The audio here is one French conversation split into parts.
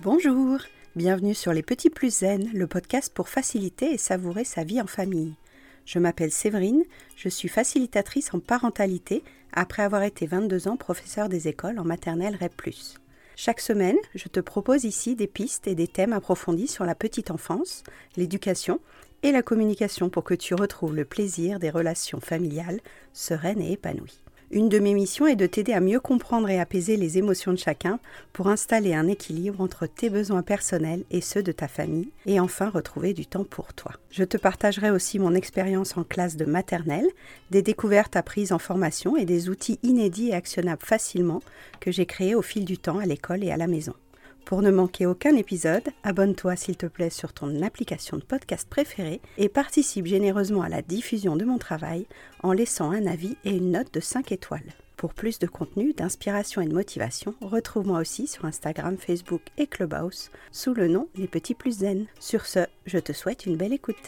Bonjour, bienvenue sur Les Petits Plus Zen, le podcast pour faciliter et savourer sa vie en famille. Je m'appelle Séverine, je suis facilitatrice en parentalité après avoir été 22 ans professeure des écoles en maternelle REP+. Chaque semaine, je te propose ici des pistes et des thèmes approfondis sur la petite enfance, l'éducation et la communication pour que tu retrouves le plaisir des relations familiales sereines et épanouies. Une de mes missions est de t'aider à mieux comprendre et apaiser les émotions de chacun pour installer un équilibre entre tes besoins personnels et ceux de ta famille et enfin retrouver du temps pour toi. Je te partagerai aussi mon expérience en classe de maternelle, des découvertes apprises en formation et des outils inédits et actionnables facilement que j'ai créés au fil du temps à l'école et à la maison. Pour ne manquer aucun épisode, abonne-toi s'il te plaît sur ton application de podcast préférée et participe généreusement à la diffusion de mon travail en laissant un avis et une note de 5 étoiles. Pour plus de contenu, d'inspiration et de motivation, retrouve-moi aussi sur Instagram, Facebook et Clubhouse sous le nom Les Petits Plus Zen. Sur ce, je te souhaite une belle écoute.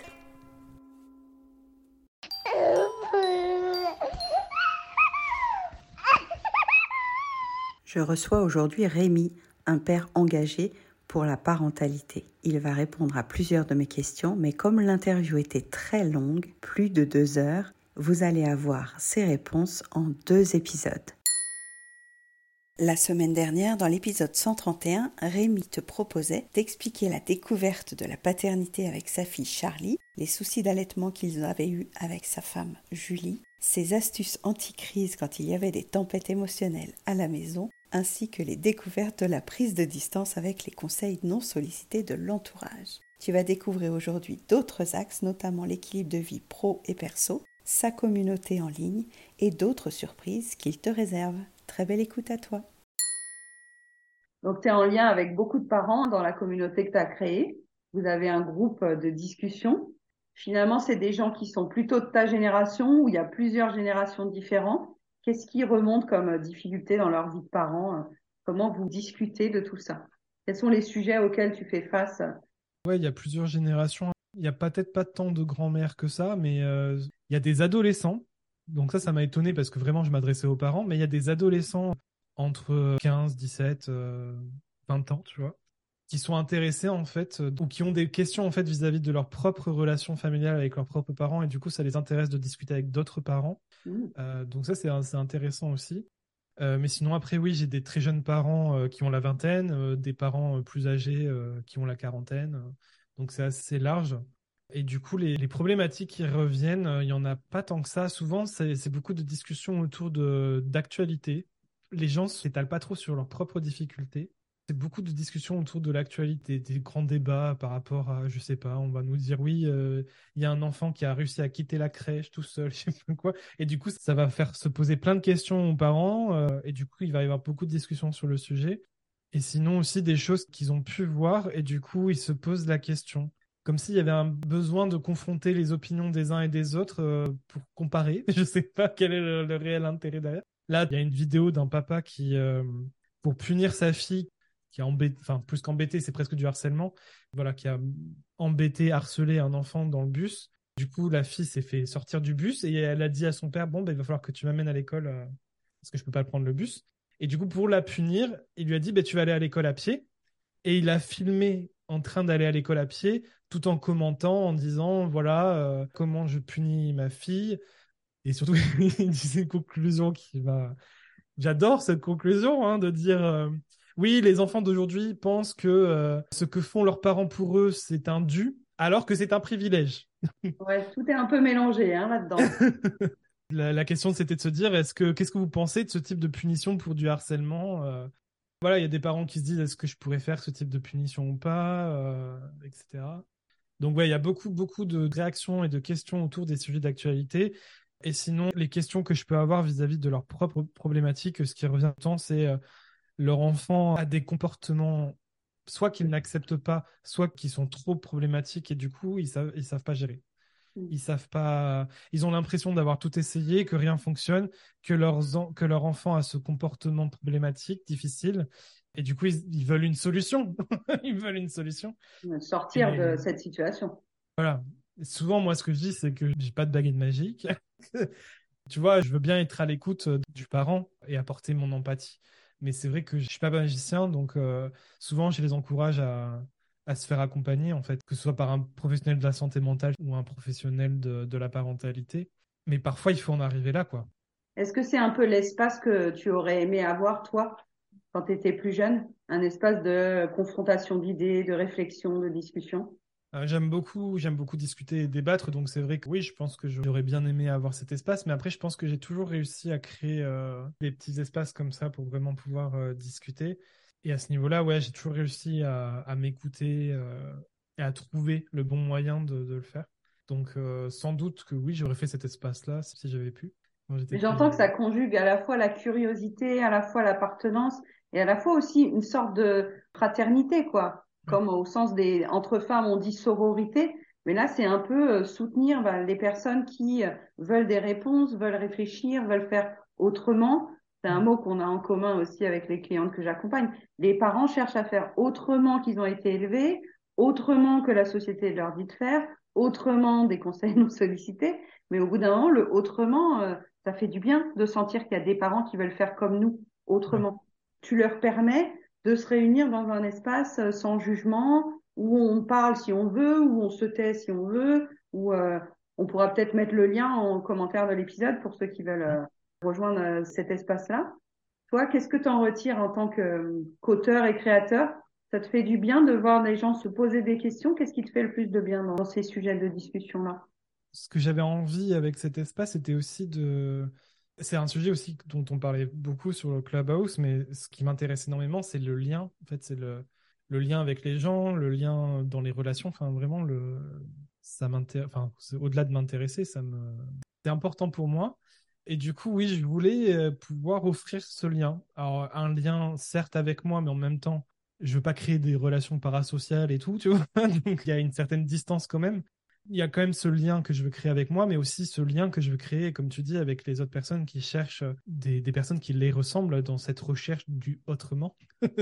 Je reçois aujourd'hui Rémi, un père engagé pour la parentalité. Il va répondre à plusieurs de mes questions, mais comme l'interview était très longue, plus de 2 heures, vous allez avoir ses réponses en 2 épisodes. La semaine dernière, dans l'épisode 131, Rémi te proposait d'expliquer la découverte de la paternité avec sa fille Charlie, les soucis d'allaitement qu'ils avaient eus avec sa femme Julie, ses astuces anti-crise quand il y avait des tempêtes émotionnelles à la maison, ainsi que les découvertes de la prise de distance avec les conseils non sollicités de l'entourage. Tu vas découvrir aujourd'hui d'autres axes, notamment l'équilibre de vie pro et perso, sa communauté en ligne et d'autres surprises qu'il te réserve. Très belle écoute à toi. Donc, tu es en lien avec beaucoup de parents dans la communauté que tu as créée. Vous avez un groupe de discussion. Finalement, c'est des gens qui sont plutôt de ta génération ou il y a plusieurs générations différentes. Qu'est-ce qui remonte comme difficulté dans leur vie de parents? Comment vous discutez de tout ça? Quels sont les sujets auxquels tu fais face? Ouais, il y a plusieurs générations. Il n'y a peut-être pas tant de grands-mères que ça, mais il y a des adolescents. Donc ça m'a étonné parce que vraiment, je m'adressais aux parents, mais il y a des adolescents entre 15, 17, 20 ans, tu vois, qui sont intéressés en fait, ou qui ont des questions en fait vis-à-vis de leur propre relation familiale avec leurs propres parents, et du coup, ça les intéresse de discuter avec d'autres parents. Mmh. Donc ça, c'est intéressant aussi. Mais sinon, après, oui, j'ai des très jeunes parents qui ont la vingtaine, des parents plus âgés qui ont la quarantaine. Donc, c'est assez large. Et du coup, les problématiques qui reviennent, il n'y en a pas tant que ça. Souvent, c'est beaucoup de discussions autour d'actualité. Les gens ne s'étalent pas trop sur leurs propres difficultés. C'est beaucoup de discussions autour de l'actualité, des grands débats par rapport à, je sais pas, on va nous dire oui, il y a un enfant qui a réussi à quitter la crèche tout seul, je sais pas quoi. Et du coup, ça va faire se poser plein de questions aux parents, et du coup, il va y avoir beaucoup de discussions sur le sujet. Et sinon aussi des choses qu'ils ont pu voir, et du coup, ils se posent la question. Comme s'il y avait un besoin de confronter les opinions des uns et des autres pour comparer. Je sais pas quel est le réel intérêt derrière. Là, il y a une vidéo d'un papa qui, pour punir sa fille, qui a embêté, enfin plus qu'embêté, c'est presque du harcèlement, voilà, qui a embêté, harcelé un enfant dans le bus. Du coup, la fille s'est fait sortir du bus et elle a dit à son père, bon, ben, il va falloir que tu m'amènes à l'école parce que je peux pas prendre le bus. Et du coup, pour la punir, il lui a dit, ben, tu vas aller à l'école à pied. Et il a filmé en train d'aller à l'école à pied, tout en commentant, en disant, voilà, comment je punis ma fille. Et surtout, il disait une conclusion qui va... J'adore cette conclusion, hein, de dire oui, les enfants d'aujourd'hui pensent que ce que font leurs parents pour eux, c'est un dû, alors que c'est un privilège. Ouais, tout est un peu mélangé, hein, là-dedans. La question, c'était de se dire, qu'est-ce que vous pensez de ce type de punition pour du harcèlement Voilà, il y a des parents qui se disent, est-ce que je pourrais faire ce type de punition ou pas, etc. Donc ouais, il y a beaucoup, beaucoup de réactions et de questions autour des sujets d'actualité. Et sinon, les questions que je peux avoir vis-à-vis de leurs propres problématiques, ce qui revient tant, c'est leur enfant a des comportements soit qu'ils n'acceptent pas, soit qui sont trop problématiques et du coup, ils savent pas gérer. Ils savent pas, ils ont l'impression d'avoir tout essayé, que rien fonctionne, que leur enfant a ce comportement problématique, difficile, et du coup, ils veulent une solution. Ils veulent une solution. Sortir Et de cette situation. voilà. Et souvent, moi, ce que je dis, c'est que j'ai pas de baguette magique. Tu vois, je veux bien être à l'écoute du parent et apporter mon empathie. Mais c'est vrai que je suis pas magicien, donc souvent je les encourage à se faire accompagner, en fait, que ce soit par un professionnel de la santé mentale ou un professionnel de la parentalité. Mais parfois, il faut en arriver là, quoi. Est-ce que c'est un peu l'espace que tu aurais aimé avoir, toi, quand tu étais plus jeune? Un espace de confrontation d'idées, de réflexion, de discussion? J'aime beaucoup discuter et débattre, donc c'est vrai que oui, je pense que j'aurais bien aimé avoir cet espace, mais après, je pense que j'ai toujours réussi à créer des petits espaces comme ça pour vraiment pouvoir discuter. Et à ce niveau-là, ouais, j'ai toujours réussi à m'écouter et à trouver le bon moyen de le faire. Donc, sans doute que oui, j'aurais fait cet espace-là si j'avais pu, quand j'étais Mais plus j'entends que ça jeune. conjugue à la fois la curiosité, à la fois l'appartenance et à la fois aussi une sorte de fraternité, quoi. Ouais. Comme au sens des, entre femmes, on dit sororité. Mais là, c'est un peu soutenir les personnes qui veulent des réponses, veulent réfléchir, veulent faire autrement. C'est un Mm. mot qu'on a en commun aussi avec les clientes que j'accompagne. Les parents cherchent à faire autrement qu'ils ont été élevés, autrement que la société leur dit de faire, autrement des conseils non sollicités. Mais au bout d'un moment, le autrement, ça fait du bien de sentir qu'il y a des parents qui veulent faire comme nous, Ouais. autrement. Tu leur permets de se réunir dans un espace sans jugement, où on parle si on veut, où on se tait si on veut, où on pourra peut-être mettre le lien en commentaire de l'épisode pour ceux qui veulent Mm. rejoindre cet espace-là. Toi, qu'est-ce que tu en retires en tant qu'auteur et créateur? Ça te fait du bien de voir les gens se poser des questions? Qu'est-ce qui te fait le plus de bien dans ces sujets de discussion-là? Ce que j'avais envie avec cet espace, c'était aussi de... C'est un sujet aussi dont on parlait beaucoup sur le Clubhouse, mais ce qui m'intéresse énormément, c'est le lien. En fait, c'est le lien avec les gens, le lien dans les relations. Enfin, vraiment, ça m'intéresse. Enfin, au-delà de m'intéresser, c'est important pour moi. Et du coup, oui, je voulais pouvoir offrir ce lien. Alors, un lien, certes, avec moi, mais en même temps, je veux pas créer des relations parasociales et tout, tu vois. Donc, il y a une certaine distance quand même. Il y a quand même ce lien que je veux créer avec moi, mais aussi ce lien que je veux créer, comme tu dis, avec les autres personnes qui cherchent des personnes qui les ressemblent dans cette recherche du autrement.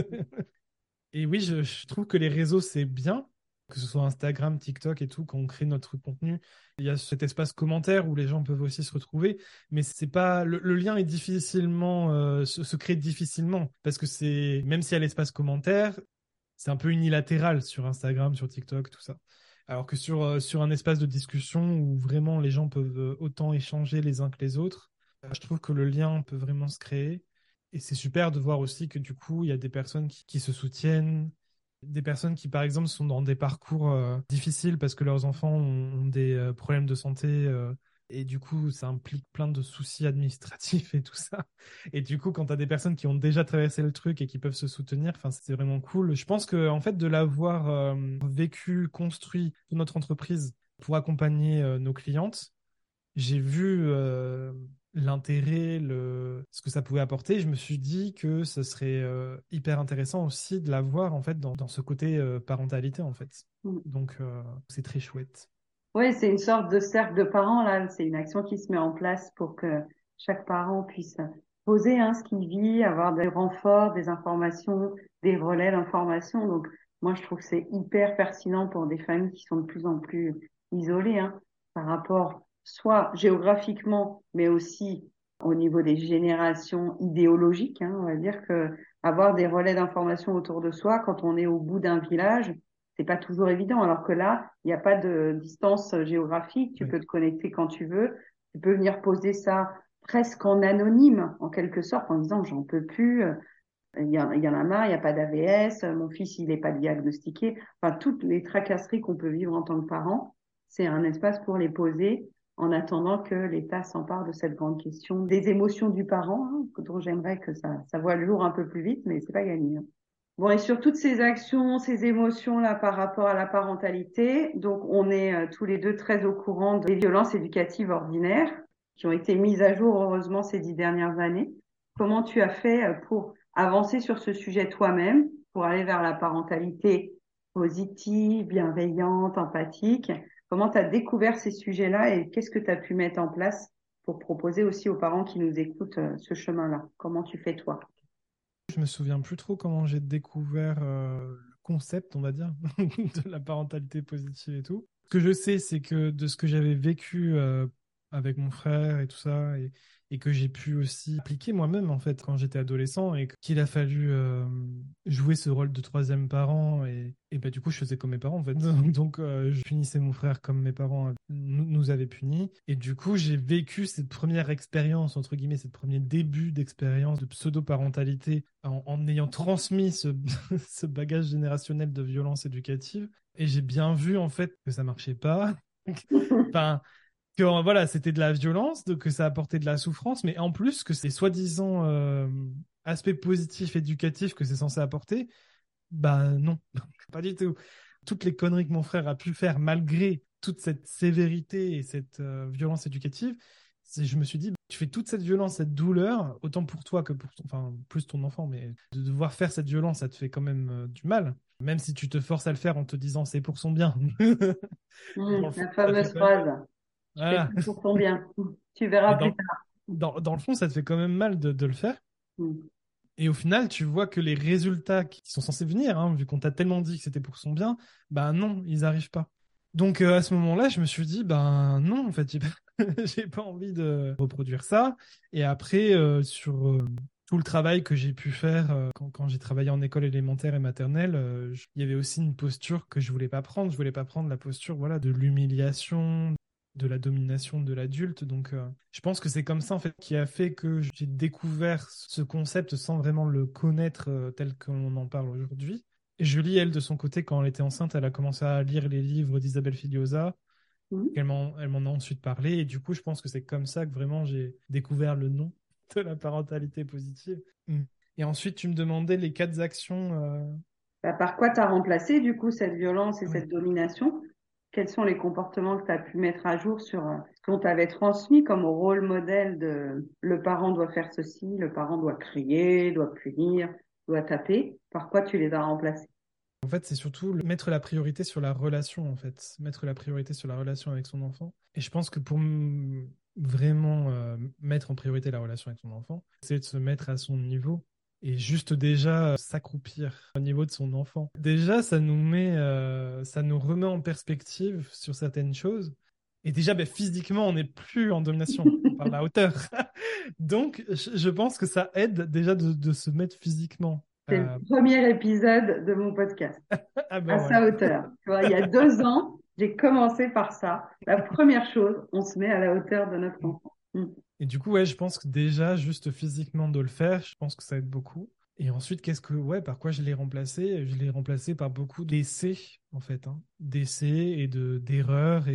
Et oui, je trouve que les réseaux, c'est bien, que ce soit Instagram, TikTok et tout, quand on crée notre contenu. Il y a cet espace commentaire où les gens peuvent aussi se retrouver, mais c'est pas le lien est difficilement se crée difficilement parce que c'est même s'il y a l'espace commentaire, c'est un peu unilatéral sur Instagram, sur TikTok, tout ça. Alors que sur un espace de discussion où vraiment les gens peuvent autant échanger les uns que les autres, je trouve que le lien peut vraiment se créer. Et c'est super de voir aussi que du coup, il y a des personnes qui se soutiennent, des personnes qui, par exemple, sont dans des parcours difficiles parce que leurs enfants ont des problèmes de santé. Et du coup, ça implique plein de soucis administratifs et tout ça. Et du coup, quand tu as des personnes qui ont déjà traversé le truc et qui peuvent se soutenir, enfin, c'est vraiment cool. Je pense que, en fait, de l'avoir vécu, construit pour notre entreprise pour accompagner nos clientes, j'ai vu l'intérêt, ce que ça pouvait apporter. Je me suis dit que ce serait hyper intéressant aussi de l'avoir en fait dans ce côté parentalité en fait. Donc c'est très chouette. Oui, c'est une sorte de cercle de parents, là. C'est une action qui se met en place pour que chaque parent puisse poser ce qu'il vit, avoir des renforts, des informations, des relais d'informations. Donc, moi, je trouve que c'est hyper pertinent pour des familles qui sont de plus en plus isolées, par rapport soit géographiquement, mais aussi au niveau des générations idéologiques, On va dire que avoir des relais d'informations autour de soi quand on est au bout d'un village, c'est pas toujours évident. Alors que là, il n'y a pas de distance géographique. Tu Ouais. peux te connecter quand tu veux. Tu peux venir poser ça presque en anonyme, en quelque sorte, en disant j'en peux plus. Il y en a marre, il n'y a pas d'AVS. Mon fils, il n'est pas diagnostiqué. Enfin, toutes les tracasseries qu'on peut vivre en tant que parent, c'est un espace pour les poser en attendant que l'État s'empare de cette grande question des émotions du parent, dont j'aimerais que ça voie le jour un peu plus vite, mais c'est pas gagné. Bon, et sur toutes ces actions, ces émotions-là par rapport à la parentalité, donc on est tous les deux très au courant des violences éducatives ordinaires qui ont été mises à jour heureusement ces 10 dernières années. Comment tu as fait pour avancer sur ce sujet toi-même, pour aller vers la parentalité positive, bienveillante, empathique? Comment tu as découvert ces sujets-là et qu'est-ce que tu as pu mettre en place pour proposer aussi aux parents qui nous écoutent ce chemin-là? Comment tu fais toi? Je me souviens plus trop comment j'ai découvert le concept, on va dire, de la parentalité positive et tout. Ce que je sais, c'est que de ce que j'avais vécu avec mon frère et tout ça, et que j'ai pu aussi appliquer moi-même en fait quand j'étais adolescent et qu'il a fallu jouer ce rôle de troisième parent et bah, du coup je faisais comme mes parents en fait. Donc je punissais mon frère comme mes parents nous avaient punis et du coup j'ai vécu cette première expérience entre guillemets, cette premier début d'expérience de pseudo-parentalité en ayant transmis ce bagage générationnel de violence éducative et j'ai bien vu en fait que ça marchait pas. Enfin, que voilà, c'était de la violence, que ça apportait de la souffrance, mais en plus que ces soi-disant aspects positifs éducatifs que c'est censé apporter, bah non, pas du tout. Toutes les conneries que mon frère a pu faire malgré toute cette sévérité et cette violence éducative, je me suis dit, tu fais toute cette violence, cette douleur, autant pour toi que pour enfin plus ton enfant, mais de devoir faire cette violence, ça te fait quand même du mal. Même si tu te forces à le faire en te disant c'est pour son bien. Dans le fond, La ça fait fameuse quand même... phrase. Je fais Voilà. tout pour ton bien. Tu verras Mais plus tard. dans le fond, ça te fait quand même mal de le faire. Mm. Et au final, tu vois que les résultats qui sont censés venir, hein, vu qu'on t'a tellement dit que c'était pour son bien, bah non, ils n'arrivent pas. Donc à ce moment-là, je me suis dit, ben non, en fait, j'ai pas, j'ai pas envie de reproduire ça. Et après, sur tout le travail que j'ai pu faire quand j'ai travaillé en école élémentaire et maternelle, il y avait aussi une posture que je voulais pas prendre. Je voulais pas prendre la posture, voilà, de l'humiliation, de la domination de l'adulte. Donc, je pense que c'est comme ça en fait qui a fait que j'ai découvert ce concept sans vraiment le connaître tel qu'on en parle aujourd'hui. Et Julie, elle, de son côté, quand elle était enceinte, elle a commencé à lire les livres d'Isabelle Filiosa. Mm. Elle m'en a ensuite parlé. Et du coup, je pense que c'est comme ça que vraiment j'ai découvert le nom de la parentalité positive. Mm. Et ensuite, tu me demandais les 4 actions. Bah, par quoi tu as remplacé du coup cette violence et Ah oui. cette domination? Quels sont les comportements que tu as pu mettre à jour sur ce qu'on t'avait transmis comme rôle modèle de le parent doit faire ceci, le parent doit crier, doit punir, doit taper? Par quoi tu les as remplacés? En fait, c'est surtout mettre la priorité sur la relation, en fait. Mettre la priorité sur la relation avec son enfant. Et je pense que pour vraiment mettre en priorité la relation avec son enfant, c'est de se mettre à son niveau et juste déjà s'accroupir au niveau de son enfant. Déjà, ça nous remet en perspective sur certaines choses. Et déjà, ben, physiquement, on n'est plus en domination par la hauteur. Donc, je pense que ça aide déjà de se mettre physiquement. C'est le premier épisode de mon podcast, Ah ben à voilà. sa hauteur. Tu vois, il y a 2 ans, j'ai commencé par ça. La première chose, on se met à la hauteur de notre enfant. Mm. Et du coup, ouais, je pense que déjà, juste physiquement de le faire, je pense que ça aide beaucoup. Et ensuite, par quoi je l'ai remplacé? Je l'ai remplacé par beaucoup d'essais, en fait, hein. D'essais et d'erreurs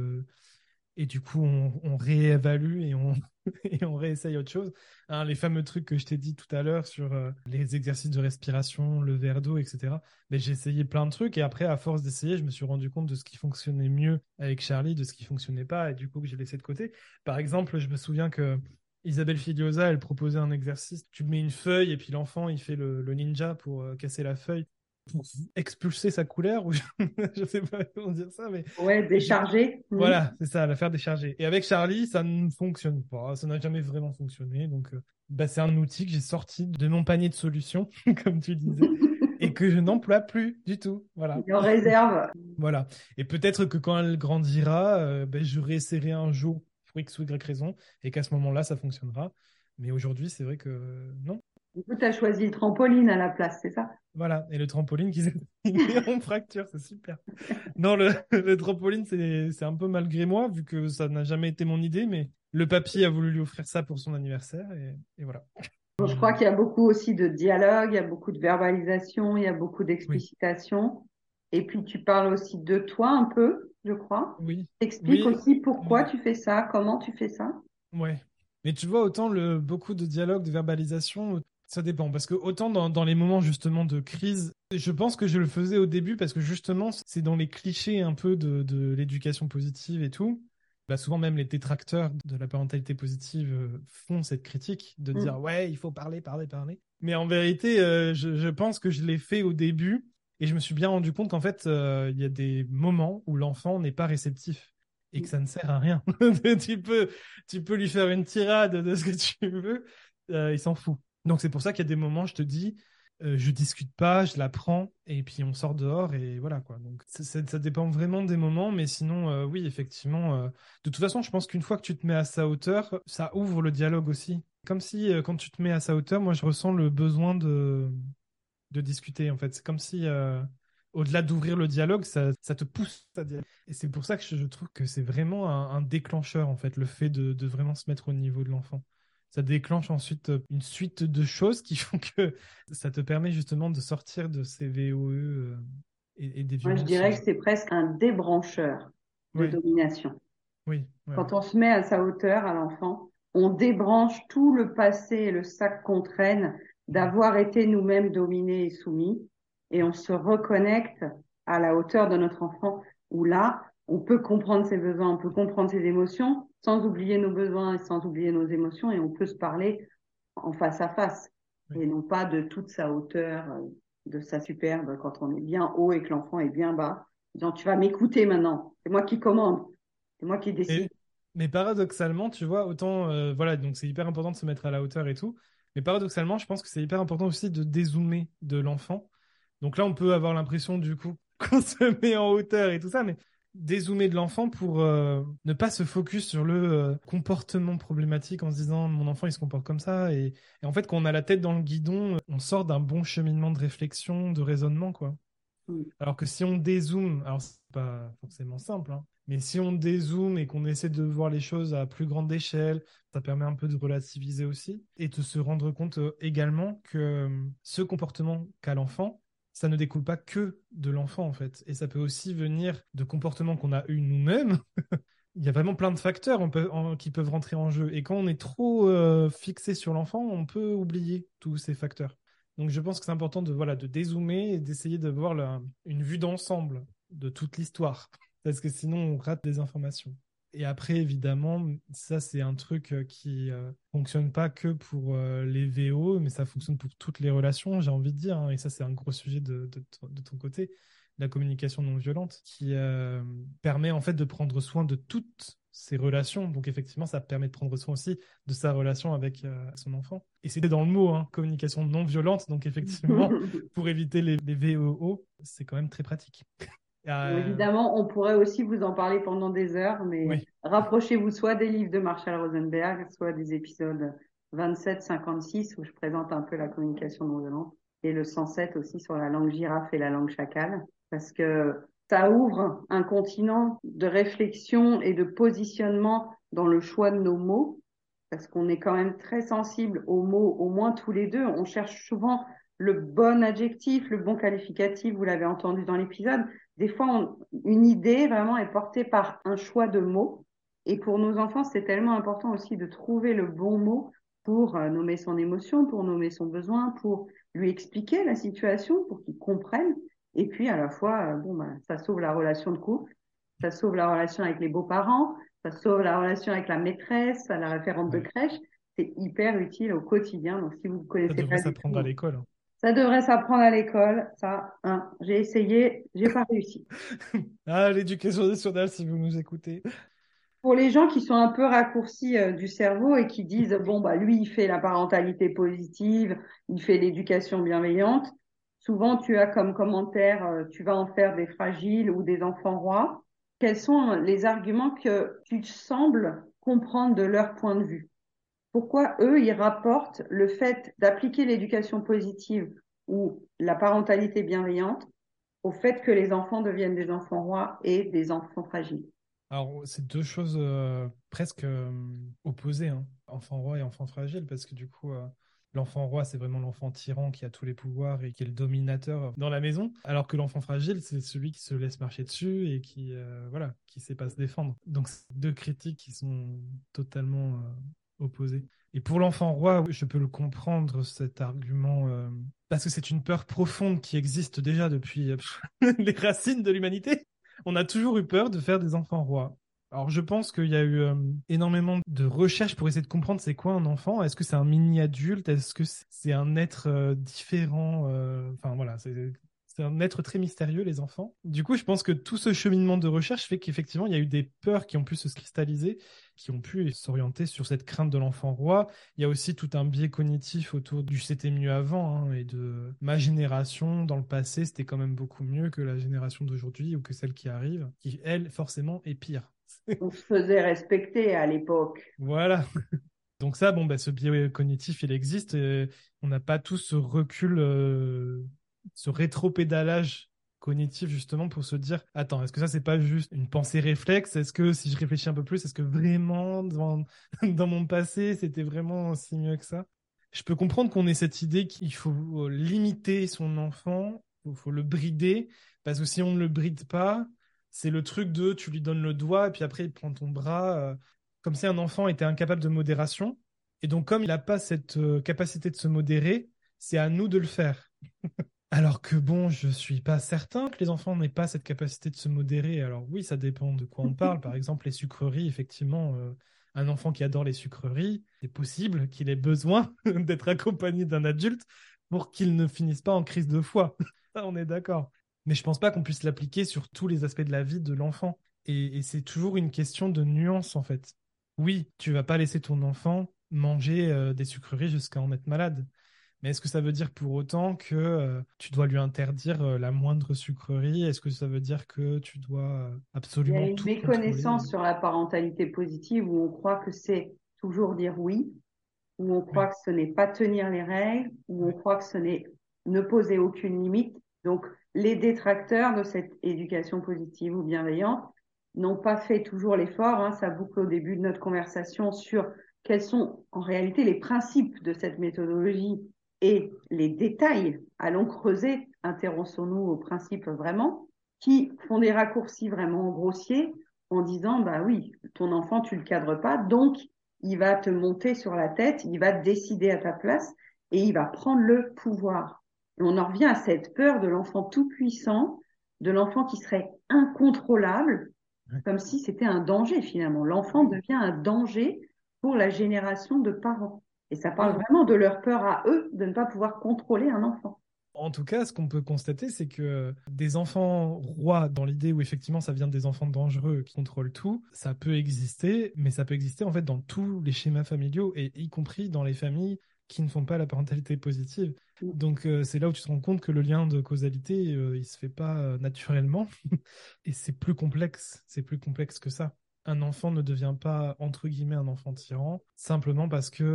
et du coup, on réévalue et on, et on réessaye autre chose. Hein, les fameux trucs que je t'ai dit tout à l'heure sur les exercices de respiration, le verre d'eau, etc. Mais j'ai essayé plein de trucs et après, à force d'essayer, je me suis rendu compte de ce qui fonctionnait mieux avec Charlie, de ce qui fonctionnait pas et du coup, que j'ai laissé de côté. Par exemple, je me souviens que Isabelle Filiosa, elle proposait un exercice. Tu mets une feuille et puis l'enfant, il fait le ninja pour casser la feuille, pour expulser sa couleur, ou je sais pas comment dire ça, mais Ouais, décharger. Mm. voilà, c'est ça, la faire décharger. Et avec Charlie, ça ne fonctionne pas, ça n'a jamais vraiment fonctionné. Donc, bah, c'est un outil que j'ai sorti de mon panier de solutions, comme tu disais, et que je n'emploie plus du tout. Voilà. En réserve. Voilà. Et peut-être que quand elle grandira, ben, je réessayerai un jour pour X ou Y raison, et qu'à ce moment-là, ça fonctionnera. Mais aujourd'hui, c'est vrai que non. Du coup, tu as choisi le trampoline à la place, c'est ça? Voilà. Et le trampoline qui s'est mis en fracture, c'est super. Non, le trampoline, c'est un peu malgré moi, vu que ça n'a jamais été mon idée, mais le papy a voulu lui offrir ça pour son anniversaire, et voilà. Bon, je crois qu'il y a beaucoup aussi de dialogue, il y a beaucoup de verbalisation, il y a beaucoup Oui, d'explicitation. Et puis, tu parles aussi de toi un peu, je crois. oui, T'expliques oui, aussi pourquoi oui, tu fais ça, comment tu fais ça. ouais. Mais tu vois, autant beaucoup de dialogue, de verbalisation, ça dépend. Parce que autant dans les moments justement de crise, je pense que je le faisais au début parce que justement, c'est dans les clichés un peu de l'éducation positive et tout. Bah souvent même les détracteurs de la parentalité positive font cette critique de Mm. dire ouais, il faut parler, parler, parler. Mais en vérité, je pense que je l'ai fait au début et je me suis bien rendu compte qu'en fait, il y a des moments où l'enfant n'est pas réceptif et que ça ne sert à rien. Tu peux, tu peux lui faire une tirade de ce que tu veux, il s'en fout. Donc c'est pour ça qu'il y a des moments, je te dis, je discute pas, je la prends et puis on sort dehors et voilà quoi. Donc ça dépend vraiment des moments, mais sinon oui effectivement. De toute façon, je pense qu'une fois que tu te mets à sa hauteur, ça ouvre le dialogue aussi. Comme si quand tu te mets à sa hauteur, moi je ressens le besoin de discuter en fait. C'est comme si au-delà d'ouvrir le dialogue, ça te pousse à dialoguer. Et c'est pour ça que je trouve que c'est vraiment un déclencheur en fait, le fait de vraiment se mettre au niveau de l'enfant. Ça déclenche ensuite une suite de choses qui font que ça te permet justement de sortir de ces VOE et des Moi, je violences. dirais que c'est presque un débrancheur de Ouais, domination. oui, ouais, ouais. Quand on se met à sa hauteur, à l'enfant, on débranche tout le passé et le sac qu'on traîne Mm. d'avoir été nous-mêmes dominés et soumis, et on se reconnecte à la hauteur de notre enfant, où là, on peut comprendre ses besoins, on peut comprendre ses émotions, sans oublier nos besoins et sans oublier nos émotions, et on peut se parler en face à face, Oui. et non pas de toute sa hauteur, de sa superbe, quand on est bien haut et que l'enfant est bien bas, disant, tu vas m'écouter maintenant, c'est moi qui commande, c'est moi qui décide. Et- mais paradoxalement, tu vois, autant, voilà, donc c'est hyper important de se mettre à la hauteur et tout, mais paradoxalement, je pense que c'est hyper important aussi de dézoomer de l'enfant. Donc là, on peut avoir l'impression du coup qu'on se met en hauteur et tout ça, mais dézoomer de l'enfant pour ne pas se focus sur le comportement problématique en se disant mon enfant il se comporte comme ça et en fait quand on a la tête dans le guidon, on sort d'un bon cheminement de réflexion, de raisonnement quoi. Mm. Alors que si on dézoome, alors c'est pas forcément simple, hein, mais si on dézoome et qu'on essaie de voir les choses à plus grande échelle, ça permet un peu de relativiser aussi et de se rendre compte également que ce comportement qu'a l'enfant, ça ne découle pas que de l'enfant en fait. Et ça peut aussi venir de comportements qu'on a eu nous-mêmes. Il y a vraiment plein de facteurs qui peuvent rentrer en jeu. Et quand on est trop fixé sur l'enfant, on peut oublier tous ces facteurs. Donc je pense que c'est important de, voilà, de dézoomer et d'essayer de voir une vue d'ensemble de toute l'histoire. Parce que sinon, on rate des informations. Et après, évidemment, ça, c'est un truc qui fonctionne pas que pour les VO, mais ça fonctionne pour toutes les relations, j'ai envie de dire, hein. Et ça, c'est un gros sujet de ton côté, la communication non violente, qui permet en fait de prendre soin de toutes ces relations. Donc effectivement, ça permet de prendre soin aussi de sa relation avec son enfant. Et c'est dans le mot, hein, communication non violente. Donc effectivement, pour éviter les VOO, c'est quand même très pratique. Bon, Euh, évidemment, on pourrait aussi vous en parler pendant des heures, mais oui, rapprochez-vous soit des livres de Marshall Rosenberg, soit des épisodes 27-56 où je présente un peu la communication non violente, et le 107 aussi sur la langue girafe et la langue chacal, parce que ça ouvre un continent de réflexion et de positionnement dans le choix de nos mots, parce qu'on est quand même très sensible aux mots, au moins tous les deux. On cherche souvent le bon adjectif, le bon qualificatif, vous l'avez entendu dans l'épisode. Des fois, une idée vraiment est portée par un choix de mots. Et pour nos enfants, c'est tellement important aussi de trouver le bon mot pour nommer son émotion, pour nommer son besoin, pour lui expliquer la situation, pour qu'il comprenne. Et puis, à la fois, bon, bah, ça sauve la relation de couple, ça sauve la relation avec les beaux-parents, ça sauve la relation avec la maîtresse, la référente de ouais. crèche. C'est hyper utile au quotidien. Donc, si vous ne Ça connaissez devrait pas du s'apprendre à tout, l'école, hein. ça devrait s'apprendre à l'école. Ça, hein, j'ai essayé, j'ai pas réussi. Ah, l'éducation nationale, si vous nous écoutez. Pour les gens qui sont un peu raccourcis du cerveau et qui disent, bon, bah, lui, il fait la parentalité positive, il fait l'éducation bienveillante. Souvent, tu as comme commentaire, tu vas en faire des fragiles ou des enfants rois. Quels sont les arguments que tu sembles comprendre de leur point de vue? Pourquoi eux, ils rapportent le fait d'appliquer l'éducation positive ou la parentalité bienveillante au fait que les enfants deviennent des enfants rois et des enfants fragiles? Alors, c'est deux choses presque opposées, hein. Enfant roi et enfant fragile, parce que du coup, l'enfant roi, c'est vraiment l'enfant tyran qui a tous les pouvoirs et qui est le dominateur dans la maison, alors que l'enfant fragile, c'est celui qui se laisse marcher dessus et qui, voilà, qui sait pas se défendre. Donc, c'est deux critiques qui sont totalement opposées. Et pour l'enfant roi, je peux le comprendre, cet argument, parce que c'est une peur profonde qui existe déjà depuis les racines de l'humanité. On a toujours eu peur de faire des enfants rois. Alors, je pense qu'il y a eu énormément de recherches pour essayer de comprendre c'est quoi un enfant. Est-ce que c'est un mini-adulte? Est-ce que c'est un être différent? Enfin, voilà, C'est un être très mystérieux, les enfants. Du coup, je pense que tout ce cheminement de recherche fait qu'effectivement, il y a eu des peurs qui ont pu se cristalliser, qui ont pu s'orienter sur cette crainte de l'enfant roi. Il y a aussi tout un biais cognitif autour du c'était mieux avant, hein, et de ma génération dans le passé, c'était quand même beaucoup mieux que la génération d'aujourd'hui ou que celle qui arrive, qui, elle, forcément, est pire. On se faisait respecter à l'époque. Voilà. Donc ça, bon, bah, ce biais cognitif, il existe. Et on n'a pas tous ce recul, ce rétropédalage cognitif justement pour se dire, attends, est-ce que ça, c'est pas juste une pensée réflexe? Est-ce que si je réfléchis un peu plus, est-ce que vraiment dans mon passé, c'était vraiment si mieux que ça? Je peux comprendre qu'on ait cette idée qu'il faut limiter son enfant, il faut le brider, parce que si on ne le bride pas, c'est le truc de tu lui donnes le doigt et puis après il prend ton bras. Comme si un enfant était incapable de modération. Et donc, comme il n'a pas cette capacité de se modérer, c'est à nous de le faire. Alors que bon, je suis pas certain que les enfants n'aient pas cette capacité de se modérer. Alors oui, ça dépend de quoi on parle. Par exemple, les sucreries, effectivement, un enfant qui adore les sucreries, c'est possible qu'il ait besoin d'être accompagné d'un adulte pour qu'il ne finisse pas en crise de foie. Ça, on est d'accord. Mais je pense pas qu'on puisse l'appliquer sur tous les aspects de la vie de l'enfant. Et c'est toujours une question de nuance, en fait. Oui, tu vas pas laisser ton enfant manger des sucreries jusqu'à en être malade. Mais est-ce que ça veut dire pour autant que tu dois lui interdire la moindre sucrerie? Est-ce que ça veut dire que tu dois Il y a absolument une tout contrôler? méconnaissance sur la parentalité positive où on croit que c'est toujours dire oui, où on croit Oui, que ce n'est pas tenir les règles, où on oui, croit que ce n'est ne poser aucune limite. Donc, les détracteurs de cette éducation positive ou bienveillante n'ont pas fait toujours l'effort, hein, ça boucle au début de notre conversation sur quels sont en réalité les principes de cette méthodologie et les détails. Allons creuser, intéressons-nous aux principes vraiment, qui font des raccourcis vraiment grossiers en disant, bah oui, ton enfant, tu le cadres pas, donc il va te monter sur la tête, il va décider à ta place et il va prendre le pouvoir. Et on en revient à cette peur de l'enfant tout-puissant, de l'enfant qui serait incontrôlable, oui. comme si c'était un danger finalement. L'enfant Oui, devient un danger pour la génération de parents. Et ça parle oui. vraiment de leur peur à eux de ne pas pouvoir contrôler un enfant. En tout cas, ce qu'on peut constater, c'est que des enfants rois, dans l'idée où effectivement ça vient des enfants dangereux qui contrôlent tout, ça peut exister, mais ça peut exister en fait dans tous les schémas familiaux, et y compris dans les familles qui ne font pas la parentalité positive. Donc c'est là où tu te rends compte que le lien de causalité, il se fait pas naturellement, et c'est plus complexe que ça. Un enfant ne devient pas, entre guillemets, un enfant tyran, simplement parce que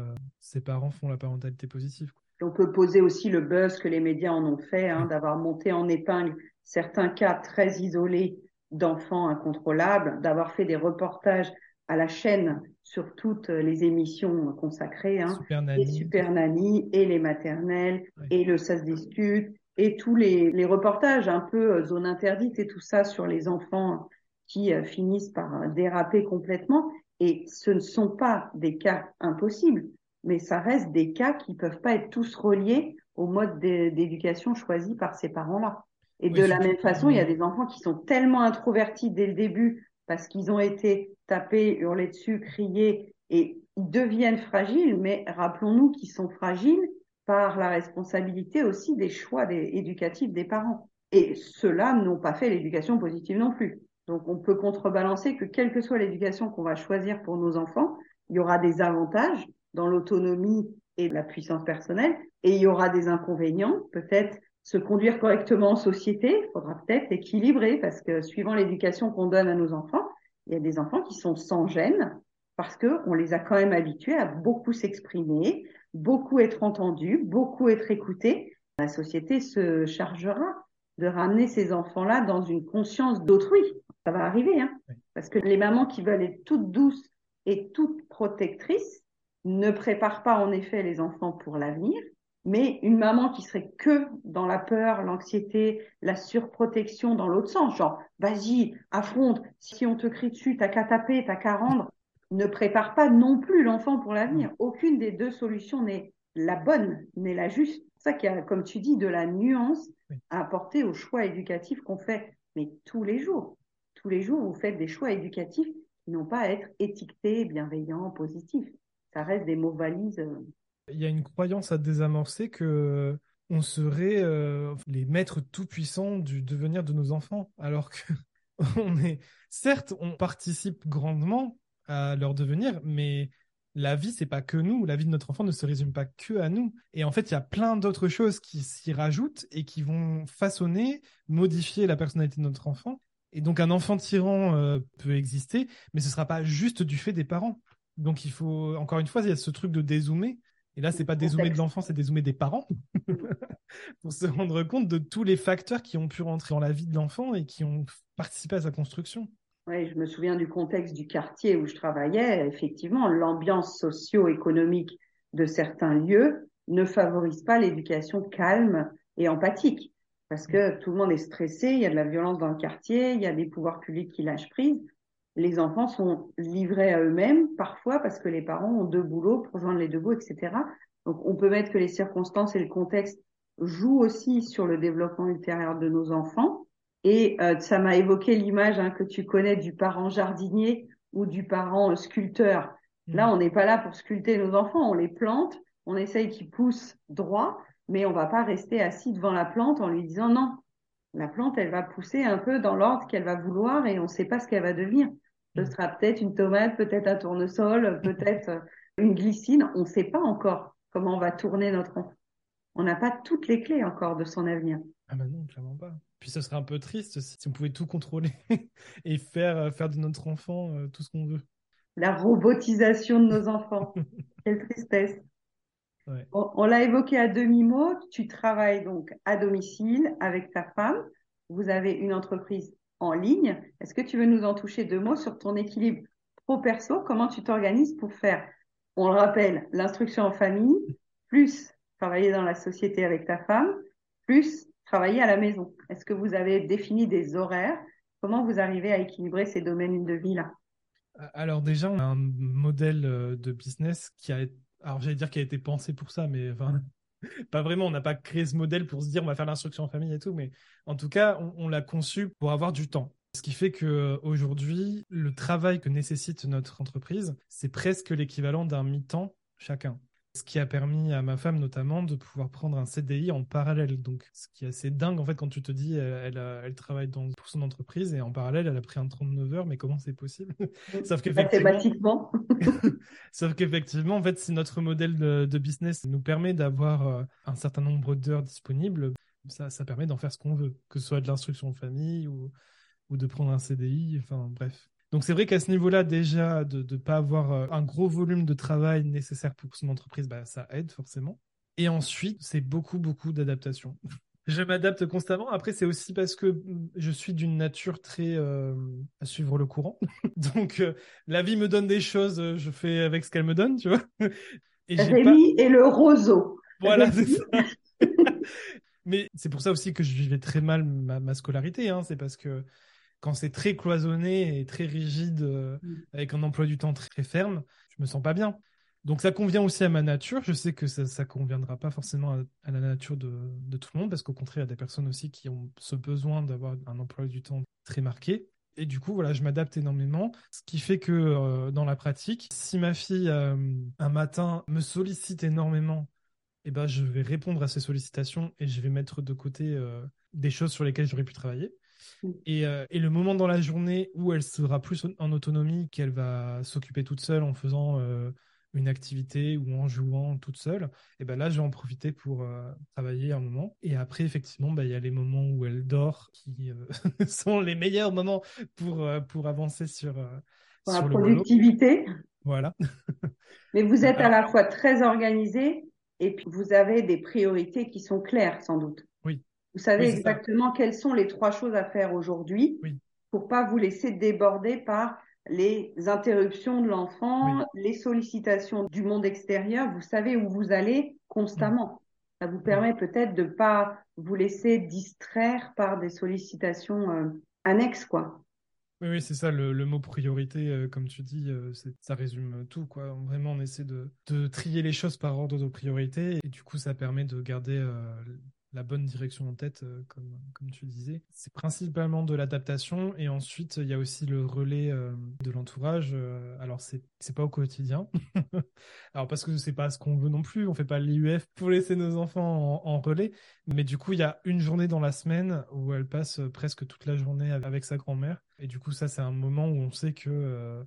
ses parents font la parentalité positive. On peut poser aussi le buzz que les médias en ont fait, hein, Oui, d'avoir monté en épingle certains cas très isolés d'enfants incontrôlables, d'avoir fait des reportages à la chaîne sur toutes les émissions consacrées, hein, Super les Nanny, tout super nannies et les maternelles ça. Oui. et le ça se discute et tous les reportages un peu zone interdite et tout ça sur les enfants qui finissent par déraper complètement. Et ce ne sont pas des cas impossibles, mais ça reste des cas qui peuvent pas être tous reliés au mode d'éducation choisi par ces parents-là. Et de Oui, la surtout même que façon, il y a des enfants qui sont tellement introvertis dès le début parce qu'ils ont été tapés, hurlés dessus, criés et ils deviennent fragiles, mais rappelons-nous qu'ils sont fragiles par la responsabilité aussi des choix éducatifs des parents. Et ceux-là n'ont pas fait l'éducation positive non plus. Donc on peut contrebalancer que quelle que soit l'éducation qu'on va choisir pour nos enfants, il y aura des avantages dans l'autonomie et la puissance personnelle, et il y aura des inconvénients, peut-être se conduire correctement en société, il faudra peut-être équilibrer, parce que suivant l'éducation qu'on donne à nos enfants, il y a des enfants qui sont sans gêne, parce qu'on les a quand même habitués à beaucoup s'exprimer, beaucoup être entendus, beaucoup être écoutés. La société se chargera de ramener ces enfants-là dans une conscience d'autrui. Ça va arriver, hein, oui. parce que les mamans qui veulent être toutes douces et toutes protectrices ne préparent pas en effet les enfants pour l'avenir, mais une maman qui serait que dans la peur, l'anxiété, la surprotection dans l'autre sens, genre vas-y, affronte, si on te crie dessus, t'as qu'à taper, t'as qu'à rendre, ne prépare pas non plus l'enfant pour Non. l'avenir. Aucune des deux solutions n'est la bonne, n'est la juste. C'est ça qu'il y a, comme tu dis, de la nuance Oui. à apporter aux choix éducatifs qu'on fait, mais tous les jours. Tous les jours, vous faites des choix éducatifs qui n'ont pas à être étiquetés, bienveillants, positifs. Ça reste des mots valises. Il y a une croyance à désamorcer que on serait les maîtres tout-puissants du devenir de nos enfants, alors que certes, on participe grandement à leur devenir, mais la vie, c'est pas que nous. La vie de notre enfant ne se résume pas que à nous. Et en fait, il y a plein d'autres choses qui s'y rajoutent et qui vont façonner, modifier la personnalité de notre enfant. Et donc, un enfant tyran peut exister, mais ce sera pas juste du fait des parents. Donc, il faut, encore une fois, il y a ce truc de dézoomer. Et là, c'est pas dézoomer de Contexte. l'enfant, c'est dézoomer des parents pour se rendre compte de tous les facteurs qui ont pu rentrer dans la vie de l'enfant et qui ont participé à sa construction. Oui, je me souviens du contexte du quartier où je travaillais. Effectivement, l'ambiance socio-économique de certains lieux ne favorise pas l'éducation calme et empathique. Parce que tout le monde est stressé, il y a de la violence dans le quartier, il y a des pouvoirs publics qui lâchent prise. Les enfants sont livrés à eux-mêmes, parfois parce que les parents ont deux boulots pour joindre les deux bouts, etc. Donc, on peut mettre que les circonstances et le contexte jouent aussi sur le développement ultérieur de nos enfants. Et ça m'a évoqué l'image que tu connais du parent jardinier ou du parent sculpteur. Là, on n'est pas là pour sculpter nos enfants, on les plante, on essaye qu'ils poussent droit, mais on va pas rester assis devant la plante en lui disant non, la plante, elle va pousser un peu dans l'ordre qu'elle va vouloir et on ne sait pas ce qu'elle va devenir. Ce sera peut-être une tomate, peut-être un tournesol, peut-être une glycine. On ne sait pas encore comment on va tourner notre enfant. On n'a pas toutes les clés encore de son avenir. Ah bah non, clairement pas. Puis ce serait un peu triste si on pouvait tout contrôler et faire de notre enfant tout ce qu'on veut. La robotisation de nos enfants. Quelle tristesse. Ouais. On l'a évoqué à demi-mot. Tu travailles donc à domicile avec ta femme. Vous avez une entreprise en ligne. Est-ce que tu veux nous en toucher deux mots sur ton équilibre pro-perso? Comment tu t'organises pour faire, on le rappelle, l'instruction en famille, plus travailler dans la société avec ta femme, plus travailler à la maison? Est-ce que vous avez défini des horaires? Comment vous arrivez à équilibrer ces domaines de vie-là? Alors déjà, on a un modèle de business alors j'allais dire qui a été pensé pour ça, mais enfin, pas vraiment. On n'a pas créé ce modèle pour se dire on va faire l'instruction en famille et tout, mais en tout cas, on l'a conçu pour avoir du temps. Ce qui fait que aujourd'hui, le travail que nécessite notre entreprise, c'est presque l'équivalent d'un mi-temps chacun. Ce qui a permis à ma femme notamment de pouvoir prendre un CDI en parallèle. Donc, ce qui est assez dingue en fait quand tu te dis elle travaille pour son entreprise et en parallèle elle a pris un 39 heures, mais comment c'est possible? Sauf qu'effectivement, Mathématiquement. Sauf qu'effectivement, en fait, si notre modèle de business nous permet d'avoir un certain nombre d'heures disponibles, ça permet d'en faire ce qu'on veut, que ce soit de l'instruction en famille ou de prendre un CDI, enfin bref. Donc c'est vrai qu'à ce niveau-là, déjà, de ne pas avoir un gros volume de travail nécessaire pour son entreprise, bah, ça aide forcément. Et ensuite, c'est beaucoup, beaucoup d'adaptation. Je m'adapte constamment. Après, c'est aussi parce que je suis d'une nature très à suivre le courant. Donc, la vie me donne des choses, je fais avec ce qu'elle me donne, tu vois. Et j'ai pas. Rémi et le roseau. Voilà, c'est ça. Mais c'est pour ça aussi que je vivais très mal ma scolarité, hein. C'est parce que quand c'est très cloisonné et très rigide, avec un emploi du temps très ferme, je me sens pas bien. Donc ça convient aussi à ma nature. Je sais que ça conviendra pas forcément à la nature de tout le monde, parce qu'au contraire, il y a des personnes aussi qui ont ce besoin d'avoir un emploi du temps très marqué. Et du coup, voilà, je m'adapte énormément. Ce qui fait que dans la pratique, si ma fille, un matin, me sollicite énormément, eh ben, je vais répondre à ces sollicitations et je vais mettre de côté des choses sur lesquelles j'aurais pu travailler. Et le moment dans la journée où elle sera plus en autonomie, qu'elle va s'occuper toute seule en faisant une activité ou en jouant toute seule, et ben là, je vais en profiter pour travailler un moment. Et après, effectivement, il y a les moments où elle dort qui sont les meilleurs moments pour avancer Pour la sur le boulot. productivité. Voilà. Mais vous êtes à Alors, la fois très organisé et puis vous avez des priorités qui sont claires, sans doute. oui, Vous savez oui, c'est ça. exactement quelles sont les trois choses à faire aujourd'hui Oui, pour pas vous laisser déborder par les interruptions de oui. l'enfant, les sollicitations du monde extérieur. Vous savez où vous allez Mm, constamment. Ça vous mm. permet peut-être de pas vous laisser distraire par des sollicitations annexes, quoi. Oui, oui, c'est ça, le mot priorité, comme tu dis, ça résume tout, quoi. Vraiment, on essaie de trier les choses par ordre de priorité, et du coup, ça permet de garder la bonne direction en tête, comme tu disais. C'est principalement de l'adaptation et ensuite il y a aussi le relais de l'entourage. Alors c'est pas au quotidien. Alors parce que c'est pas ce qu'on veut non plus, on fait pas l'IUF pour laisser nos enfants en relais, mais du coup il y a une journée dans la semaine où elle passe presque toute la journée avec sa grand-mère et du coup ça c'est un moment où on sait que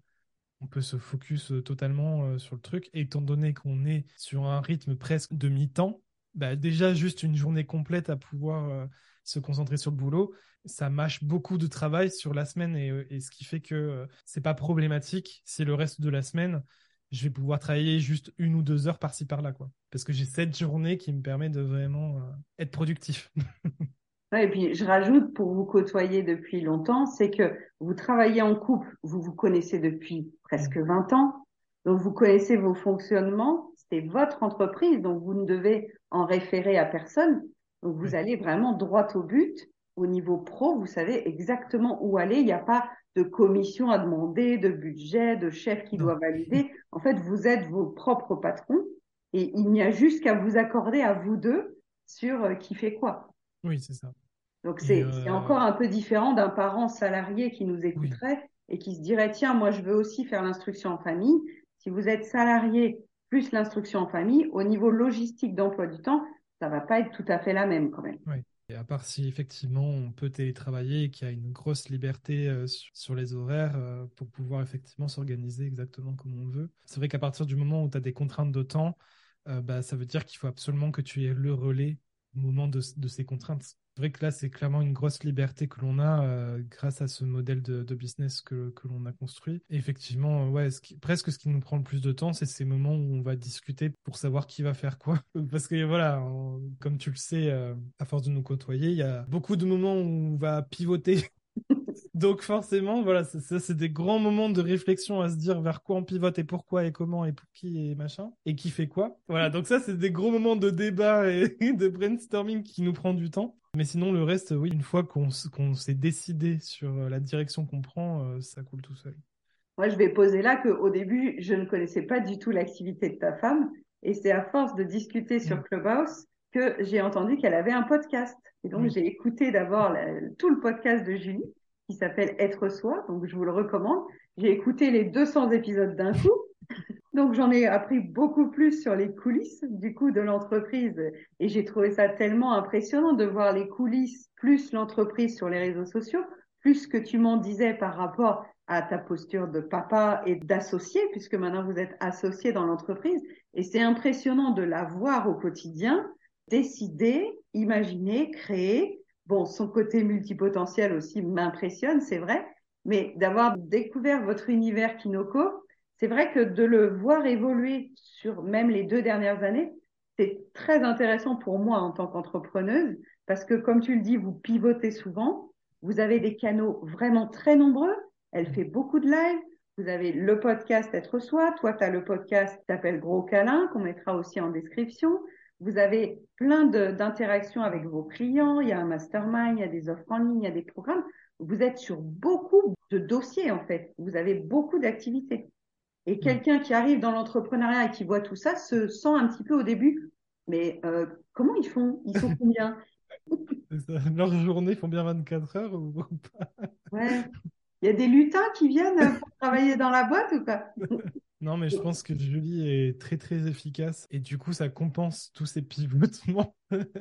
on peut se focus totalement sur le truc. Et étant donné qu'on est sur un rythme presque de mi-temps, bah, déjà juste une journée complète à pouvoir se concentrer sur le boulot, ça mâche beaucoup de travail sur la semaine et ce qui fait que c'est pas problématique si le reste de la semaine, je vais pouvoir travailler juste 1 ou 2 heures par-ci par-là, quoi. Parce que j'ai cette journée qui me permet de vraiment être productif. Ouais, et puis, je rajoute, pour vous côtoyer depuis longtemps, c'est que vous travaillez en couple, vous vous connaissez depuis presque 20 ans, donc vous connaissez vos fonctionnements, c'est votre entreprise, donc vous ne devez en référer à personne. Donc, vous Oui. allez vraiment droit au but. Au niveau pro, vous savez exactement où aller. Il n'y a pas de commission à demander, de budget, de chef qui Non. doit valider. En fait, vous êtes vos propres patrons et il n'y a juste qu'à vous accorder à vous deux sur qui fait quoi. Oui, c'est ça. Donc, Et c'est encore un peu différent d'un parent salarié qui nous oui. écouterait et qui se dirait, tiens, moi, je veux aussi faire l'instruction en famille. Si vous êtes salarié plus l'instruction en famille, au niveau logistique d'emploi du temps, ça va pas être tout à fait la même quand même. Ouais. Et à part si effectivement on peut télétravailler et qu'il y a une grosse liberté sur les horaires pour pouvoir effectivement s'organiser exactement comme on veut. C'est vrai qu'à partir du moment où tu as des contraintes de temps, bah, ça veut dire qu'il faut absolument que tu aies le relais au moment de ces contraintes. C'est vrai que là, c'est clairement une grosse liberté que l'on a grâce à ce modèle de business que l'on a construit. Et effectivement, ouais, presque ce qui nous prend le plus de temps, c'est ces moments où on va discuter pour savoir qui va faire quoi. Parce que voilà, comme tu le sais, à force de nous côtoyer, il y a beaucoup de moments où on va pivoter. Donc forcément, voilà, ça c'est des grands moments de réflexion à se dire vers quoi on pivote et pourquoi et comment et pour qui et machin et qui fait quoi. Voilà, donc ça c'est des gros moments de débat et de brainstorming qui nous prend du temps. Mais sinon le reste, oui, une fois qu'on s'est décidé sur la direction qu'on prend, ça coule tout seul. Moi, je vais poser là qu'au début, je ne connaissais pas du tout l'activité de ta femme. Et c'est à force de discuter sur Mm. Clubhouse que j'ai entendu qu'elle avait un podcast. Et donc, Oui. j'ai écouté d'abord tout le podcast de Julie qui s'appelle Être soi. Donc, je vous le recommande. J'ai écouté les 200 épisodes d'un coup. Donc, j'en ai appris beaucoup plus sur les coulisses du coup de l'entreprise et j'ai trouvé ça tellement impressionnant de voir les coulisses plus l'entreprise sur les réseaux sociaux, plus ce que tu m'en disais par rapport à ta posture de papa et d'associé, puisque maintenant vous êtes associé dans l'entreprise. Et c'est impressionnant de la voir au quotidien, décider, imaginer, créer. Bon, son côté multipotentiel aussi m'impressionne, c'est vrai, mais d'avoir découvert votre univers Kinoko, c'est vrai que de le voir évoluer sur même les 2 dernières années, c'est très intéressant pour moi en tant qu'entrepreneuse parce que, comme tu le dis, vous pivotez souvent, vous avez des canaux vraiment très nombreux, elle fait beaucoup de live, vous avez le podcast Être Soi, toi tu as le podcast qui s'appelle Gros Câlin qu'on mettra aussi en description, vous avez plein d'interactions avec vos clients, il y a un mastermind, il y a des offres en ligne, il y a des programmes, vous êtes sur beaucoup de dossiers en fait, vous avez beaucoup d'activités. Et Oui. quelqu'un qui arrive dans l'entrepreneuriat et qui voit tout ça se sent un petit peu au début, mais comment ils font? Ils sont combien? C'est ça. Leurs journées font bien 24 heures ou pas? Ouais. Il y a des lutins qui viennent pour travailler dans la boîte ou pas? Non, mais je pense que Julie est très très efficace et du coup ça compense tous ces pivotements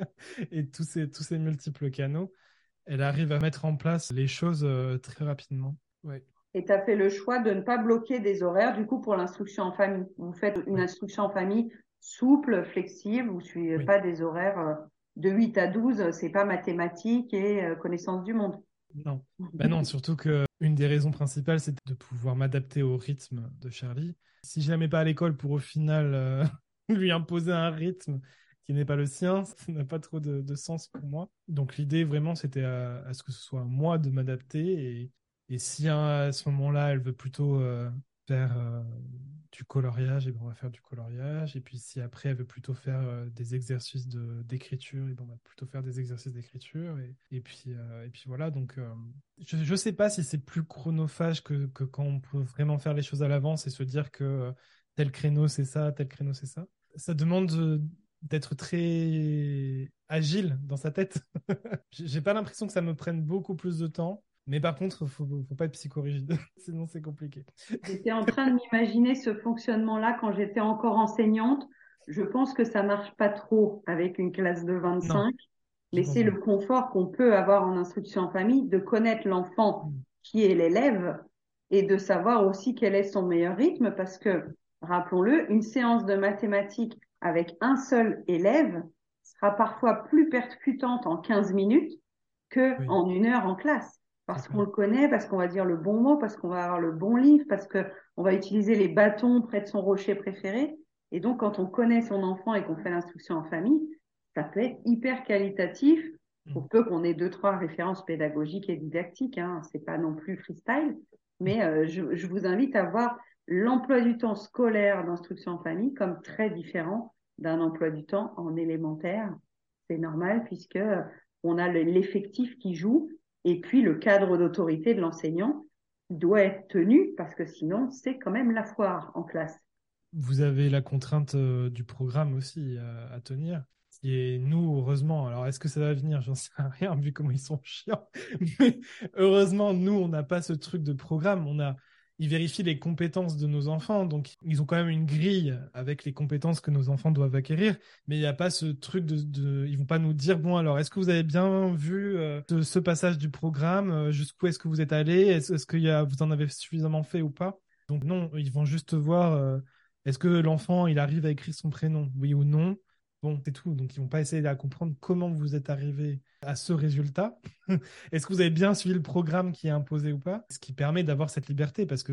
et tous ces multiples canaux. Elle arrive à mettre en place les choses très rapidement. Ouais. Et tu as fait le choix de ne pas bloquer des horaires du coup pour l'instruction en famille. Vous faites une Oui. instruction en famille souple, flexible, vous suivez Oui. pas des horaires de 8 à 12, c'est pas mathématiques et connaissance du monde. Non. Bah non, surtout que une des raisons principales, c'est de pouvoir m'adapter au rythme de Charlie. Si je la mets pas à l'école pour au final lui imposer un rythme qui n'est pas le sien, ça n'a pas trop de sens pour moi. Donc l'idée vraiment, c'était à ce que ce soit à moi de m'adapter et si à ce moment-là, elle veut plutôt faire du coloriage, et ben on va faire du coloriage. Et puis si après elle veut plutôt faire des exercices d'écriture, et ben on va plutôt faire des exercices d'écriture. Et puis voilà, donc je ne sais pas si c'est plus chronophage que quand on peut vraiment faire les choses à l'avance et se dire que tel créneau c'est ça, tel créneau c'est ça. Ça demande d'être très agile dans sa tête. J'ai pas l'impression que ça me prenne beaucoup plus de temps. Mais par contre, faut pas être psychorigide, sinon c'est compliqué. J'étais en train de m'imaginer ce fonctionnement-là quand j'étais encore enseignante. Je pense que ça marche pas trop avec une classe de Non, 25, je mais pense c'est pas. le confort qu'on peut avoir en instruction en famille de connaître l'enfant Mm. qui est l'élève et de savoir aussi quel est son meilleur rythme parce que, rappelons-le, une séance de mathématiques avec un seul élève sera parfois plus percutante en 15 minutes que Oui, en 1 heure en classe. c'est Parce qu'on clair. le connaît, parce qu'on va dire le bon mot, parce qu'on va avoir le bon livre, parce que on va utiliser les bâtons près de son rocher préféré. Et donc, quand on connaît son enfant et qu'on fait l'instruction en famille, ça peut être hyper qualitatif Mm. pour peu qu'on ait 2, 3 références pédagogiques et didactiques. Hein. C'est pas non plus freestyle. Mm. Mais je vous invite à voir l'emploi du temps scolaire d'instruction en famille comme très différent d'un emploi du temps en élémentaire. C'est normal puisque on a l'effectif qui joue et puis le cadre d'autorité de l'enseignant doit être tenu parce que sinon c'est quand même la foire en classe. Vous avez la contrainte du programme aussi à tenir. Et nous, heureusement, alors est-ce que ça va venir? J'en sais rien, vu comment ils sont chiants. Mais heureusement, nous, on n'a pas ce truc de programme. Ils vérifient les compétences de nos enfants. Donc, ils ont quand même une grille avec les compétences que nos enfants doivent acquérir. Mais il n'y a pas ce truc ils vont pas nous dire, bon, alors, est-ce que vous avez bien vu ce passage du programme? Jusqu'où est-ce que vous êtes allé? Est-ce vous en avez suffisamment fait ou pas? Donc, non, ils vont juste voir, est-ce que l'enfant, il arrive à écrire son prénom? Oui ou non? Bon, c'est tout. Donc, ils vont pas essayer de comprendre comment vous êtes arrivé à ce résultat. Est-ce que vous avez bien suivi le programme qui est imposé ou pas? Ce qui permet d'avoir cette liberté, parce que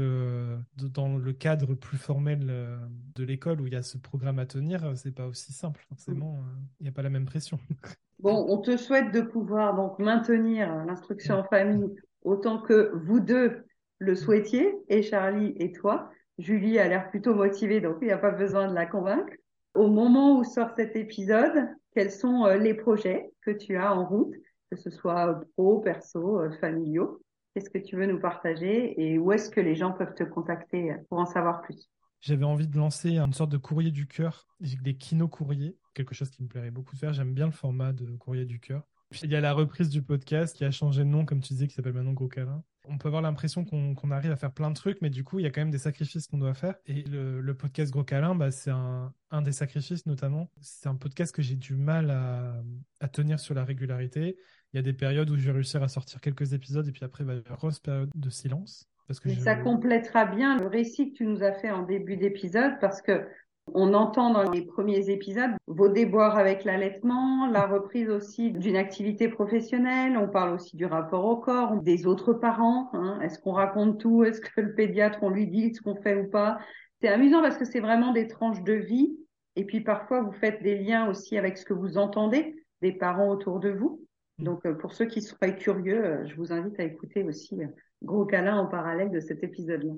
dans le cadre plus formel de l'école où il y a ce programme à tenir, c'est pas aussi simple. Forcément, il n'y a pas la même pression. Bon, on te souhaite de pouvoir donc maintenir l'instruction Mm. en famille autant que vous deux le souhaitiez, et Charlie et toi. Julie a l'air plutôt motivée, donc il n'y a pas besoin de la convaincre. Au moment où sort cet épisode, quels sont les projets que tu as en route, que ce soit pro, perso, familiaux? Qu'est-ce que tu veux nous partager et où est-ce que les gens peuvent te contacter pour en savoir plus? J'avais envie de lancer une sorte de courrier du cœur, des kino-courriers, quelque chose qui me plairait beaucoup de faire. J'aime bien le format de courrier du cœur. Puis il y a la reprise du podcast qui a changé de nom, comme tu disais, qui s'appelle maintenant Gros Câlin. On peut avoir l'impression qu'on arrive à faire plein de trucs, mais du coup, il y a quand même des sacrifices qu'on doit faire. Et le podcast Gros Câlin, bah, c'est un des sacrifices notamment. C'est un podcast que j'ai du mal à tenir sur la régularité. Il y a des périodes où je vais réussir à sortir quelques épisodes et puis après, bah, il y a une grosse période de silence. Parce que Mais ça complétera bien le récit que tu nous as fait en début d'épisode parce que on entend dans les premiers épisodes vos déboires avec l'allaitement, la reprise aussi d'une activité professionnelle. On parle aussi du rapport au corps, des autres parents. Hein. Est-ce qu'on raconte tout? Est-ce que le pédiatre, on lui dit ce qu'on fait ou pas? C'est amusant parce que c'est vraiment des tranches de vie. Et puis parfois, vous faites des liens aussi avec ce que vous entendez des parents autour de vous. Donc, pour ceux qui seraient curieux, je vous invite à écouter aussi Gros Câlin en parallèle de cet épisode-là.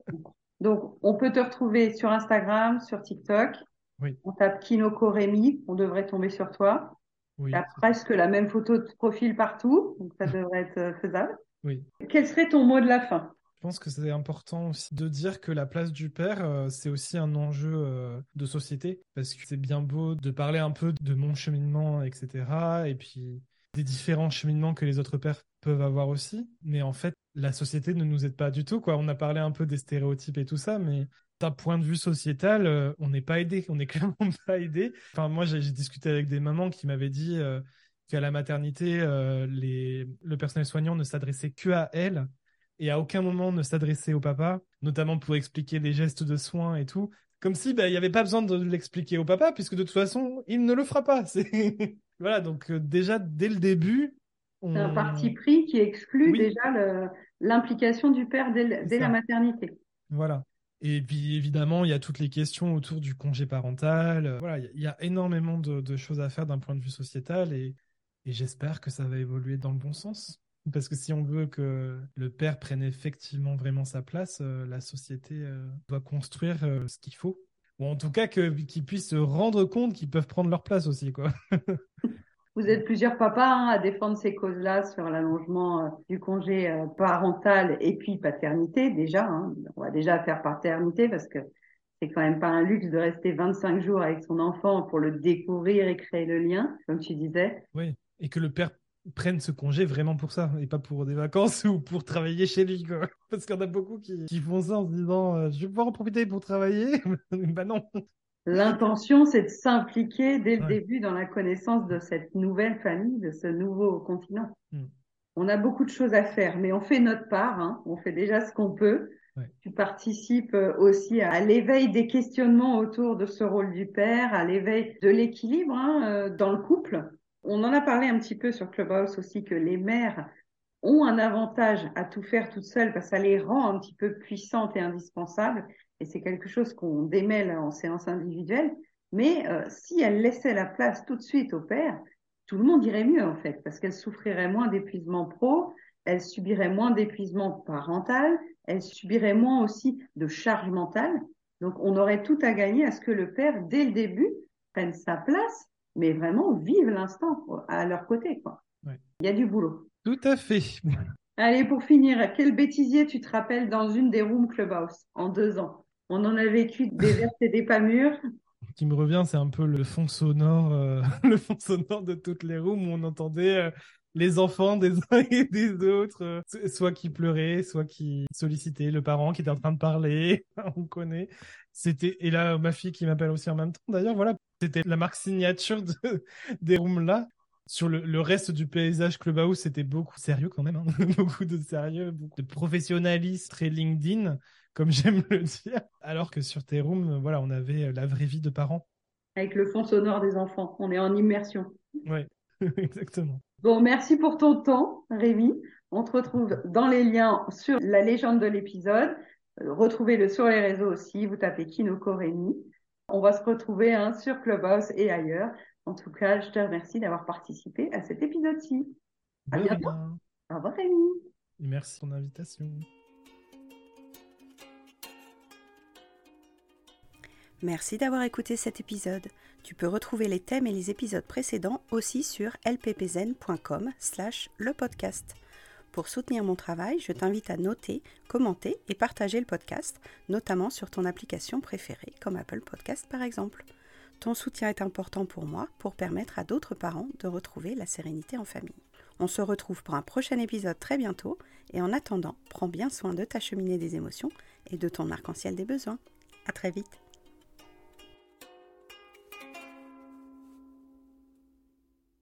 Donc, on peut te retrouver sur Instagram, sur TikTok. oui, On tape Kinoko Rémi, on devrait tomber sur toi. Tu oui, as presque la même photo de profil partout, donc ça devrait être faisable. oui. Quel serait ton mot de la fin? Je pense que c'est important aussi de dire que la place du père, c'est aussi un enjeu de société, parce que c'est bien beau de parler un peu de mon cheminement, etc., et puis des différents cheminements que les autres pères peuvent avoir aussi, mais en fait, la société ne nous aide pas du tout, quoi. On a parlé un peu des stéréotypes et tout ça, mais d'un point de vue sociétal, on n'est pas aidé, on n'est clairement pas aidé. Enfin, moi, j'ai discuté avec des mamans qui m'avaient dit qu'à la maternité, le personnel soignant ne s'adressait que à elles et à aucun moment ne s'adresser au papa, notamment pour expliquer les gestes de soins et tout. Comme si bah, il n'y avait pas besoin de l'expliquer au papa, puisque de toute façon, il ne le fera pas. Voilà, donc déjà, dès le début, C'est un parti on... pris qui exclut Oui, déjà l'implication du père c'est dès la ça. maternité. Voilà. Et puis évidemment, il y a toutes les questions autour du congé parental. Voilà, il y a énormément de choses à faire d'un point de vue sociétal et j'espère que ça va évoluer dans le bon sens. Parce que si on veut que le père prenne effectivement vraiment sa place, la société doit construire ce qu'il faut. Ou en tout cas qu'ils puissent se rendre compte qu'ils peuvent prendre leur place aussi, quoi. Vous êtes plusieurs papas hein, à défendre ces causes-là sur l'allongement du congé parental et puis paternité déjà. Hein. On va déjà faire paternité parce que C'est quand même pas un luxe de rester 25 jours avec son enfant pour le découvrir et créer le lien, comme tu disais. Oui, et que le père prenne ce congé vraiment pour ça, et pas pour des vacances ou pour travailler chez lui, quoi. Parce qu'il y en a beaucoup qui font ça en se disant je vais pouvoir en profiter pour travailler. Bah non. L'intention, c'est de s'impliquer dès le Ouais. début dans la connaissance de cette nouvelle famille, de ce nouveau continent. Mm. On a beaucoup de choses à faire, mais on fait notre part, hein. On fait déjà ce qu'on peut. Ouais. Tu participes aussi à l'éveil des questionnements autour de ce rôle du père, à l'éveil de l'équilibre dans le couple. On en a parlé un petit peu sur Clubhouse aussi, que les mères ont un avantage à tout faire toutes seules parce que ça les rend un petit peu puissantes et indispensables. Et c'est quelque chose qu'on démêle en séance individuelle. Mais si elles laissaient la place tout de suite au père, tout le monde irait mieux en fait, parce qu'elles souffriraient moins d'épuisement pro, elles subiraient moins d'épuisement parental, elles subiraient moins aussi de charge mentale. Donc on aurait tout à gagner à ce que le père, dès le début, prenne sa place, mais vraiment vive l'instant à leur côté, quoi. Ouais. Il y a du boulot. Tout à fait. Allez, pour finir, quel bêtisier tu te rappelles dans une des rooms Clubhouse en 2 ans? On en a vécu des vertes et des pas mûres. Ce qui me revient, c'est un peu le fond sonore, le fond sonore de toutes les rooms où on entendait les enfants des uns et des autres, soit qui pleuraient, soit qui sollicitaient le parent qui était en train de parler. On connaît. Et là, ma fille qui m'appelle aussi en même temps. D'ailleurs, voilà, c'était la marque signature des rooms là. Sur le reste du paysage Clubhouse, c'était beaucoup sérieux quand même, hein. Beaucoup de sérieux, beaucoup de professionnalisme, très LinkedIn, comme j'aime le dire. Alors que sur tes rooms, voilà, on avait la vraie vie de parents. Avec le fond sonore des enfants. On est en immersion. Ouais, exactement. Bon, merci pour ton temps, Rémi. On te retrouve dans les liens sur la légende de l'épisode. Retrouvez-le sur les réseaux aussi. Vous tapez Kinoko Rémi. On va se retrouver sur Clubhouse et ailleurs. En tout cas, je te remercie d'avoir participé à cet épisode-ci. À De bientôt. rien. Au revoir, Rémi. Merci pour ton invitation. Merci d'avoir écouté cet épisode. Tu peux retrouver les thèmes et les épisodes précédents aussi sur lppzen.com/lepodcast. Pour soutenir mon travail, je t'invite à noter, commenter et partager le podcast, notamment sur ton application préférée, comme Apple Podcast par exemple. Ton soutien est important pour moi pour permettre à d'autres parents de retrouver la sérénité en famille. On se retrouve pour un prochain épisode très bientôt et en attendant, prends bien soin de ta cheminée des émotions et de ton arc-en-ciel des besoins. À très vite.